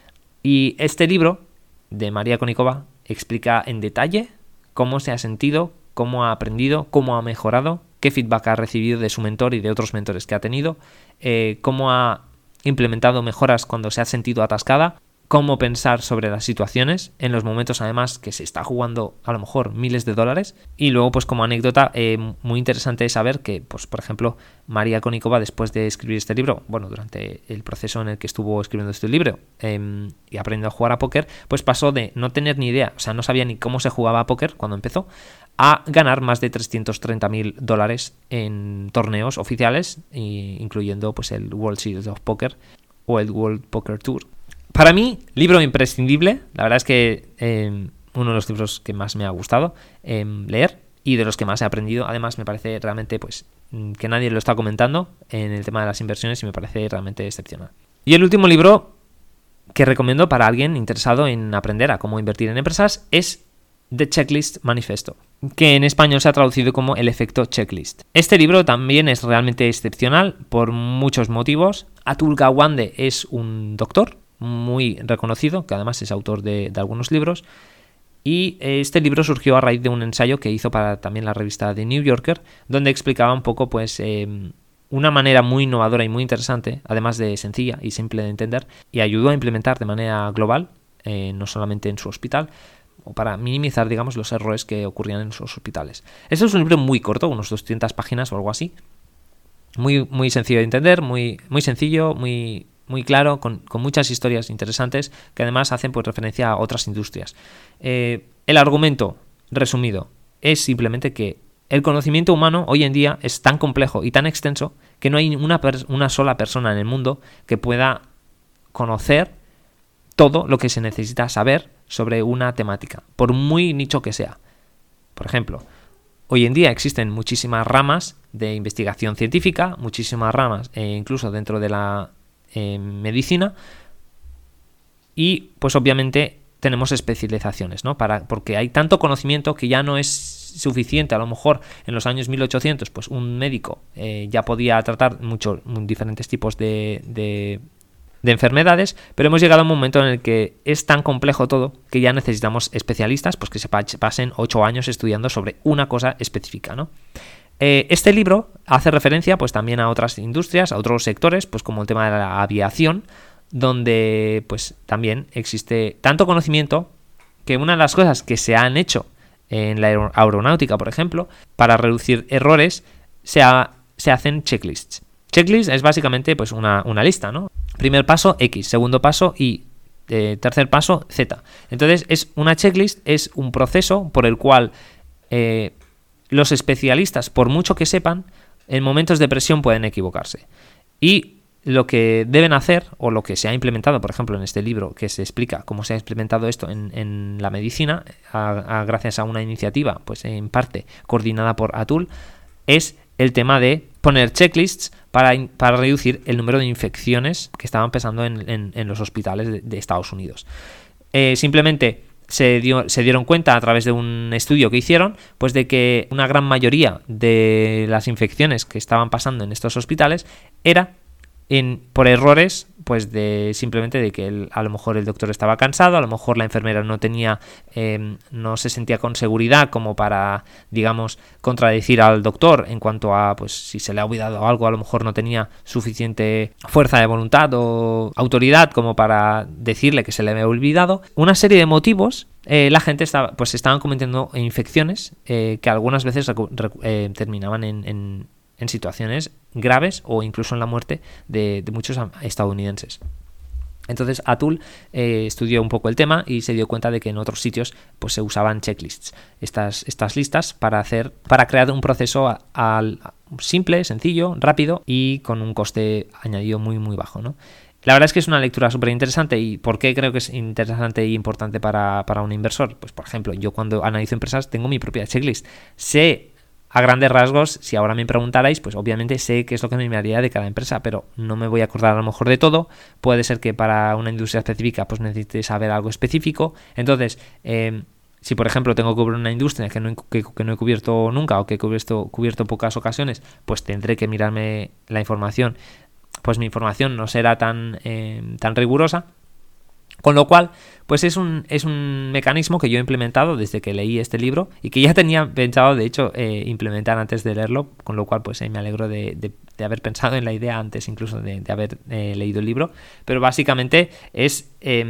Y este libro de María Konnikova explica en detalle cómo se ha sentido, cómo ha aprendido, cómo ha mejorado, qué feedback ha recibido de su mentor y de otros mentores que ha tenido, cómo ha implementado mejoras cuando se ha sentido atascada, cómo pensar sobre las situaciones en los momentos además que se está jugando a lo mejor miles de dólares. Y luego pues como anécdota muy interesante es saber que pues por ejemplo María Konnikova, después de escribir este libro, bueno, durante el proceso en el que estuvo escribiendo este libro y aprendiendo a jugar a póker, pues pasó de no tener ni idea, o sea, no sabía ni cómo se jugaba a póker cuando empezó, a ganar más de $330,000 en torneos oficiales, incluyendo pues el World Series of Poker o el World Poker Tour. Para mí, libro imprescindible. La verdad es que uno de los libros que más me ha gustado leer y de los que más he aprendido. Además, me parece realmente pues que nadie lo está comentando en el tema de las inversiones y me parece realmente excepcional. Y el último libro que recomiendo para alguien interesado en aprender a cómo invertir en empresas es The Checklist Manifesto, que en español se ha traducido como El efecto checklist. Este libro también es realmente excepcional por muchos motivos. Atul Gawande es un doctor muy reconocido, que además es autor de algunos libros, y este libro surgió a raíz de un ensayo que hizo para también la revista The New Yorker, donde explicaba un poco pues una manera muy innovadora y muy interesante, además de sencilla y simple de entender, y ayudó a implementar de manera global, no solamente en su hospital, o para minimizar, digamos, los errores que ocurrían en sus hospitales. Este es un libro muy corto, unos 200 páginas o algo así, muy, muy sencillo de entender, muy, muy sencillo, muy claro, con muchas historias interesantes que además hacen pues referencia a otras industrias. El argumento resumido es simplemente que el conocimiento humano hoy en día es tan complejo y tan extenso que no hay una sola persona en el mundo que pueda conocer todo lo que se necesita saber sobre una temática, por muy nicho que sea. Por ejemplo, hoy en día existen muchísimas ramas de investigación científica, muchísimas ramas incluso dentro de la medicina, y pues obviamente tenemos especializaciones, ¿no? Porque hay tanto conocimiento que ya no es suficiente. A lo mejor en los años 1800 pues un médico ya podía tratar diferentes tipos de enfermedades, pero hemos llegado a un momento en el que es tan complejo todo que ya necesitamos especialistas pues que se pasen 8 años estudiando sobre una cosa específica, ¿no? Este libro hace referencia pues también a otras industrias, a otros sectores, pues como el tema de la aviación, donde pues también existe tanto conocimiento que una de las cosas que se han hecho en la aeronáutica, por ejemplo, para reducir errores, se hacen checklists. Checklist es básicamente pues una lista, ¿no? Primer paso X, segundo paso Y, tercer paso Z. Entonces una checklist es un proceso por el cual los especialistas, por mucho que sepan, en momentos de presión pueden equivocarse. Y lo que deben hacer, o lo que se ha implementado, por ejemplo, en este libro, que se explica cómo se ha implementado esto en la medicina, gracias a una iniciativa, pues en parte coordinada por Atul, es el tema de poner checklists para reducir el número de infecciones que estaban pasando en los hospitales de Estados Unidos. Simplemente se dieron cuenta a través de un estudio que hicieron, pues de que una gran mayoría de las infecciones que estaban pasando en estos hospitales era por errores pues de simplemente de que a lo mejor el doctor estaba cansado, a lo mejor la enfermera no se sentía con seguridad como para, digamos, contradecir al doctor en cuanto a, pues si se le ha olvidado algo, a lo mejor no tenía suficiente fuerza de voluntad o autoridad como para decirle que se le había olvidado. Una serie de motivos. La gente estaban cometiendo infecciones que algunas veces terminaban en situaciones graves o incluso en la muerte de muchos estadounidenses. Entonces Atul estudió un poco el tema y se dio cuenta de que en otros sitios pues se usaban checklists, estas listas para crear un proceso simple, sencillo, rápido y con un coste añadido muy muy bajo, ¿no? La verdad es que es una lectura súper interesante. ¿Y por qué creo que es interesante e importante para un inversor? Pues por ejemplo, yo cuando analizo empresas tengo mi propia checklist. Sé a grandes rasgos, si ahora me preguntarais, pues obviamente sé qué es lo que me miraría de cada empresa, pero no me voy a acordar a lo mejor de todo. Puede ser que para una industria específica pues necesite saber algo específico. Entonces, si por ejemplo tengo que cubrir una industria que no he cubierto nunca o que he cubierto en pocas ocasiones, pues tendré que mirarme la información. Pues mi información no será tan rigurosa. Con lo cual, pues es un mecanismo que yo he implementado desde que leí este libro y que ya tenía pensado, de hecho, implementar antes de leerlo, con lo cual pues me alegro de haber pensado en la idea antes incluso de haber leído el libro. Pero básicamente es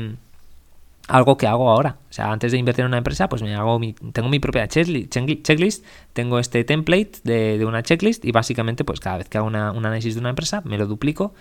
algo que hago ahora. O sea, antes de invertir en una empresa, pues tengo mi propia checklist, tengo este template de una checklist y básicamente pues cada vez que hago un análisis de una empresa me lo duplico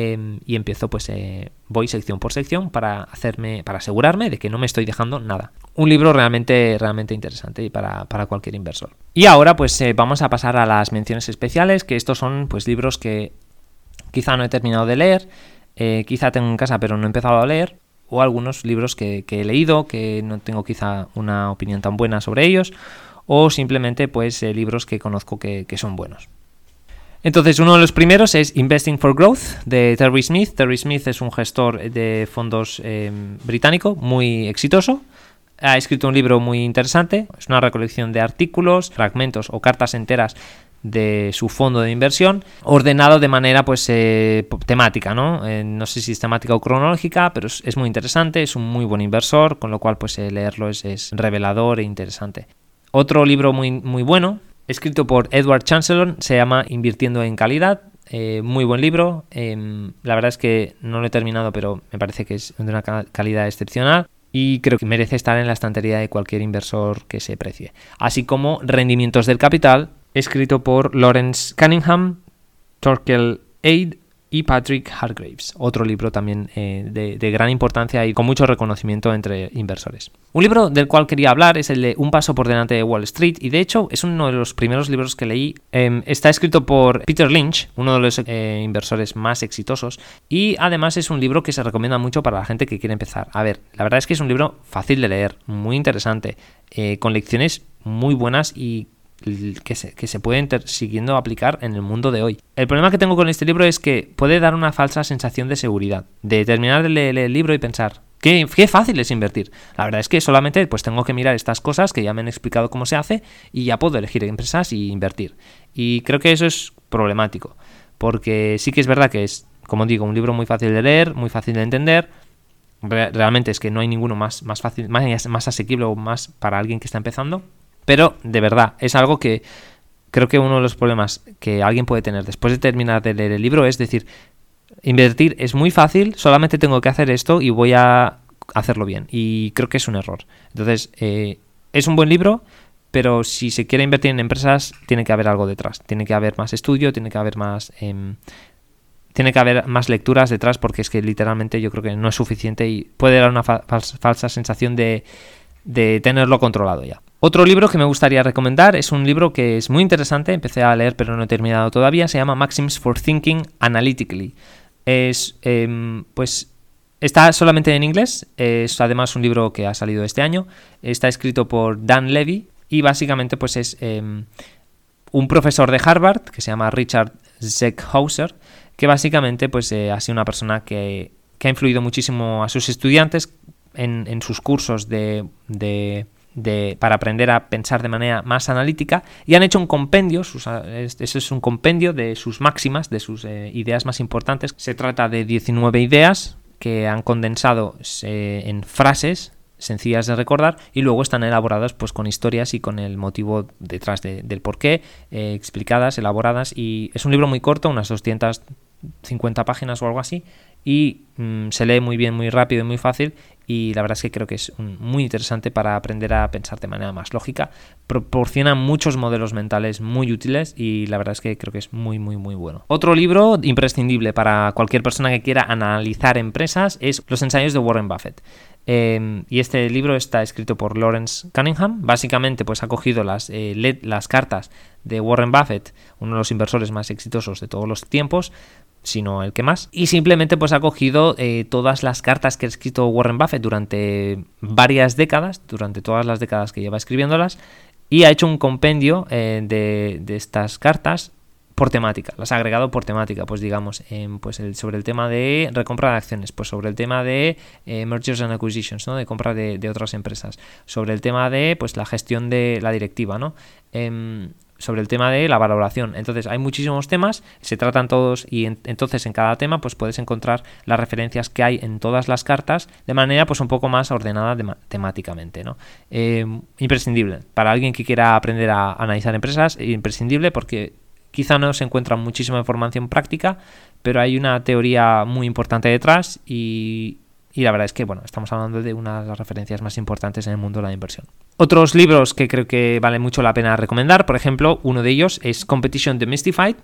y empiezo pues voy sección por sección para asegurarme de que no me estoy dejando nada. Un libro realmente interesante para cualquier inversor. Y ahora pues vamos a pasar a las menciones especiales, que estos son pues libros que quizá no he terminado de leer, quizá tengo en casa pero no he empezado a leer, o algunos libros que he leído, que no tengo quizá una opinión tan buena sobre ellos, o simplemente pues libros que conozco que son buenos. Entonces, uno de los primeros es Investing for Growth, de Terry Smith. Terry Smith es un gestor de fondos británico muy exitoso. Ha escrito un libro muy interesante, es una recolección de artículos, fragmentos o cartas enteras de su fondo de inversión, ordenado de manera pues temática, ¿no? No sé si es temática o cronológica, pero es muy interesante, es un muy buen inversor, con lo cual pues leerlo es revelador e interesante. Otro libro muy, muy bueno, escrito por Edward Chancellor, se llama Invirtiendo en Calidad. Muy buen libro, la verdad es que no lo he terminado, pero me parece que es de una calidad excepcional. Y creo que merece estar en la estantería de cualquier inversor que se precie. Así como Rendimientos del Capital, escrito por Lawrence Cunningham, Torkel Eid y Patrick Hargreaves. Otro libro también de gran importancia y con mucho reconocimiento entre inversores. Un libro del cual quería hablar es el de Un paso por delante de Wall Street, y de hecho es uno de los primeros libros que leí. Está escrito por Peter Lynch, uno de los inversores más exitosos, y además es un libro que se recomienda mucho para la gente que quiere empezar. A ver, la verdad es que es un libro fácil de leer, muy interesante, con lecciones muy buenas y que se pueden siguiendo aplicar en el mundo de hoy. El problema que tengo con este libro es que puede dar una falsa sensación de seguridad, de terminar de leer el libro y pensar qué fácil es invertir. La verdad es que solamente pues tengo que mirar estas cosas que ya me han explicado cómo se hace y ya puedo elegir empresas y invertir. Y creo que eso es problemático, porque sí que es verdad que es, como digo, un libro muy fácil de leer, muy fácil de entender. Realmente es que no hay ninguno más fácil, más asequible o más para alguien que está empezando. Pero, de verdad, es algo que creo que uno de los problemas que alguien puede tener después de terminar de leer el libro es decir, invertir es muy fácil, solamente tengo que hacer esto y voy a hacerlo bien. Y creo que es un error. Entonces, es un buen libro, pero si se quiere invertir en empresas, tiene que haber algo detrás. Tiene que haber más estudio, tiene que haber más lecturas detrás, porque es que literalmente yo creo que no es suficiente y puede dar una falsa sensación de tenerlo controlado ya. Otro libro que me gustaría recomendar es un libro que es muy interesante, empecé a leer pero no he terminado todavía, se llama Maxims for Thinking Analytically. Pues está solamente en inglés, es además un libro que ha salido este año, está escrito por Dan Levy y básicamente pues es un profesor de Harvard que se llama Richard Zeckhauser, que básicamente pues ha sido una persona que ha influido muchísimo a sus estudiantes en sus cursos de para aprender a pensar de manera más analítica, y han hecho un compendio, eso es un compendio de sus máximas, de sus ideas más importantes. Se trata de 19 ideas que han condensado en frases sencillas de recordar, y luego están elaboradas pues con historias y con el motivo detrás del porqué, explicadas, elaboradas, y es un libro muy corto, unas 250 páginas o algo así, y se lee muy bien, muy rápido y muy fácil, y la verdad es que creo que es muy interesante para aprender a pensar de manera más lógica. Proporciona muchos modelos mentales muy útiles y la verdad es que creo que es muy, muy, muy bueno. Otro libro imprescindible para cualquier persona que quiera analizar empresas es Los ensayos de Warren Buffett. Y este libro está escrito por Lawrence Cunningham. Básicamente pues ha cogido las cartas de Warren Buffett, uno de los inversores más exitosos de todos los tiempos, sino el que más, y simplemente pues ha cogido todas las cartas que ha escrito Warren Buffett durante varias décadas, durante todas las décadas que lleva escribiéndolas, y ha hecho un compendio de estas cartas por temática, las ha agregado por temática, pues digamos, pues sobre el tema de recompra de acciones, pues sobre el tema de mergers and acquisitions, ¿no? De compra de otras empresas, sobre el tema de pues la gestión de la directiva, ¿no? Sobre el tema de la valoración. Entonces hay muchísimos temas, se tratan todos, y entonces en cada tema pues puedes encontrar las referencias que hay en todas las cartas de manera pues un poco más ordenada temáticamente, ¿no? Imprescindible para alguien que quiera aprender a analizar empresas, imprescindible porque quizá no se encuentra muchísima información práctica, pero hay una teoría muy importante detrás, y la verdad es que, bueno, estamos hablando de una de las referencias más importantes en el mundo de la inversión. Otros libros que creo que vale mucho la pena recomendar, por ejemplo, uno de ellos es Competition Demystified,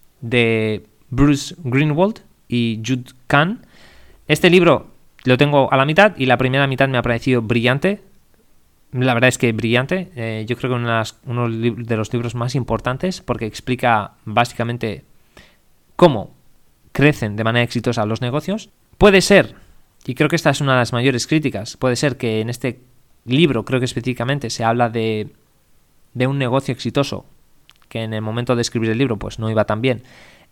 de Bruce Greenwald y Jude Kahn. Este libro lo tengo a la mitad, y la primera mitad me ha parecido brillante. La verdad es que brillante. Yo creo que uno de los libros más importantes, porque explica básicamente cómo crecen de manera exitosa los negocios. Puede ser, y creo que esta es una de las mayores críticas, puede ser que en este libro, creo que específicamente se habla de un negocio exitoso que en el momento de escribir el libro pues no iba tan bien.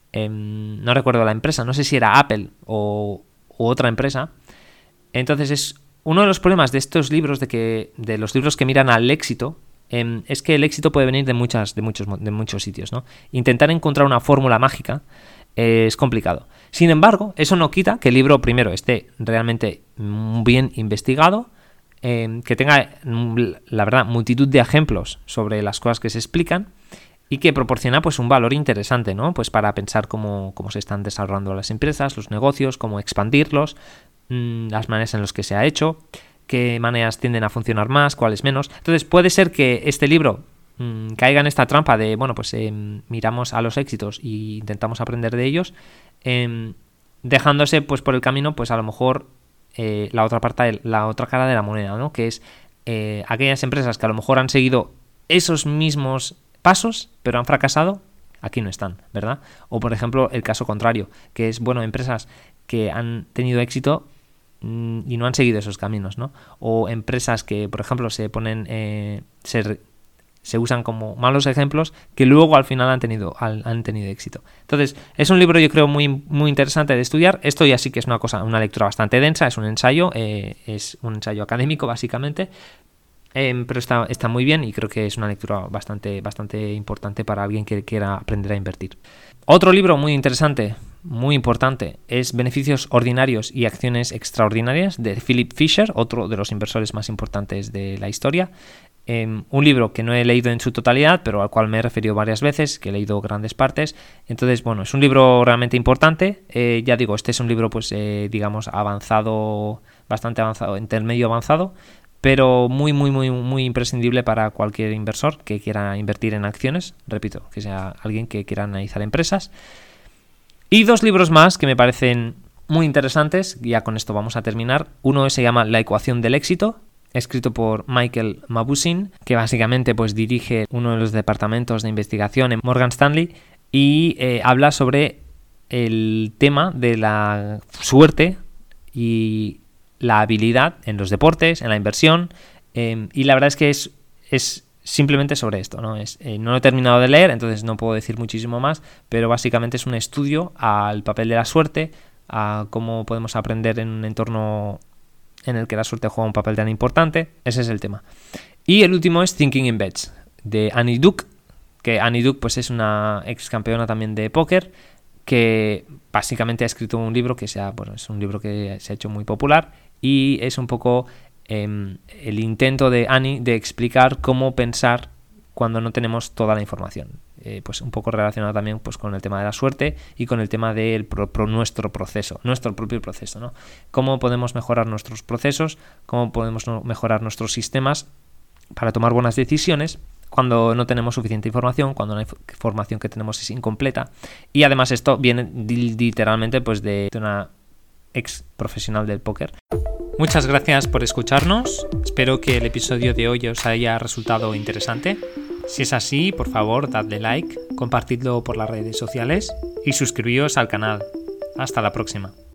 No recuerdo la empresa, no sé si era Apple o otra empresa. Entonces es uno de los problemas de estos libros, de los libros que miran al éxito, es que el éxito puede venir de muchos sitios, ¿no? Intentar encontrar una fórmula mágica es complicado. Sin embargo, eso no quita que el libro primero esté realmente bien investigado, que tenga, la verdad, multitud de ejemplos sobre las cosas que se explican, y que proporciona pues un valor interesante, ¿no? Pues para pensar cómo se están desarrollando las empresas, los negocios, cómo expandirlos, las maneras en las que se ha hecho, qué maneras tienden a funcionar más, cuáles menos. Entonces puede ser que este libro caiga en esta trampa de, bueno, pues miramos a los éxitos e intentamos aprender de ellos, dejándose pues por el camino pues a lo mejor la otra cara de la moneda, ¿no? Que es aquellas empresas que a lo mejor han seguido esos mismos pasos pero han fracasado, aquí no están, ¿verdad? O por ejemplo el caso contrario, que es, bueno, empresas que han tenido éxito y no han seguido esos caminos, ¿no? O empresas que, por ejemplo, se usan como malos ejemplos que luego al final han tenido éxito. Entonces, es un libro, yo creo, muy, muy interesante de estudiar. Esto ya sí que es una lectura bastante densa, es un ensayo académico básicamente, pero está muy bien, y creo que es una lectura bastante, bastante importante para alguien que quiera aprender a invertir. Otro libro muy interesante, muy importante, es Beneficios Ordinarios y Acciones Extraordinarias, de Philip Fisher, otro de los inversores más importantes de la historia. Un libro que no he leído en su totalidad, pero al cual me he referido varias veces, que he leído grandes partes. Entonces, bueno, es un libro realmente importante. Ya digo, este es un libro, pues, digamos, avanzado, bastante avanzado, intermedio avanzado, pero muy, muy, muy, muy imprescindible para cualquier inversor que quiera invertir en acciones. Repito, que sea alguien que quiera analizar empresas. Y dos libros más que me parecen muy interesantes, ya con esto vamos a terminar. Uno se llama La ecuación del éxito, escrito por Michael Mauboussin, que básicamente pues dirige uno de los departamentos de investigación en Morgan Stanley, y habla sobre el tema de la suerte y la habilidad en los deportes, en la inversión, y la verdad es que es simplemente sobre esto, ¿no? No lo he terminado de leer, entonces no puedo decir muchísimo más, pero básicamente es un estudio al papel de la suerte, a cómo podemos aprender en un entorno en el que la suerte juega un papel tan importante. Ese es el tema. Y el último es Thinking in Bets, de Annie Duke, que Annie Duke pues, es una ex campeona también de póker, que básicamente ha escrito un libro que es un libro que se ha hecho muy popular y es un poco el intento de Annie de explicar cómo pensar cuando no tenemos toda la información. Pues un poco relacionado también pues, con el tema de la suerte y con el tema de nuestro propio proceso, ¿no? Cómo podemos mejorar nuestros procesos, cómo podemos mejorar nuestros sistemas para tomar buenas decisiones cuando no tenemos suficiente información, cuando la información que tenemos es incompleta. Y además esto viene literalmente pues, de una ex profesional del póker. Muchas gracias por escucharnos. Espero que el episodio de hoy os haya resultado interesante. Si es así, por favor, dadle like, compartidlo por las redes sociales y suscribíos al canal. Hasta la próxima.